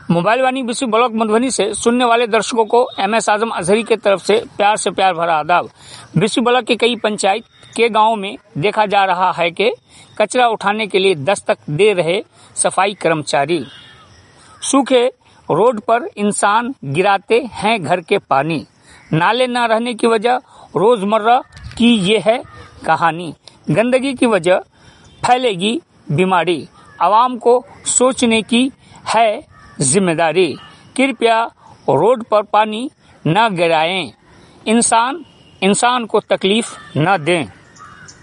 Mobile वाणी विश्व block Madhubani से सुनने वाले दर्शकों को MS आजम अजहरी के तरफ से प्यार भरा आदाब। विश्व ब्लॉक के कई पंचायत के गांवों में देखा जा रहा है कि कचरा उठाने के लिए दस्तक दे रहे सफाई कर्मचारी। सूखे रोड पर इंसान गिराते हैं घर के पानी। नाले न रहने की वजह रोजमर्रा की ये है कहानी। गंदगी की वजह फैलेगी बीमारी। आवाम को सोचने की है जिम्मेदारी। कृपया रोड पर पानी न गिराएं। इंसान को तकलीफ न दें।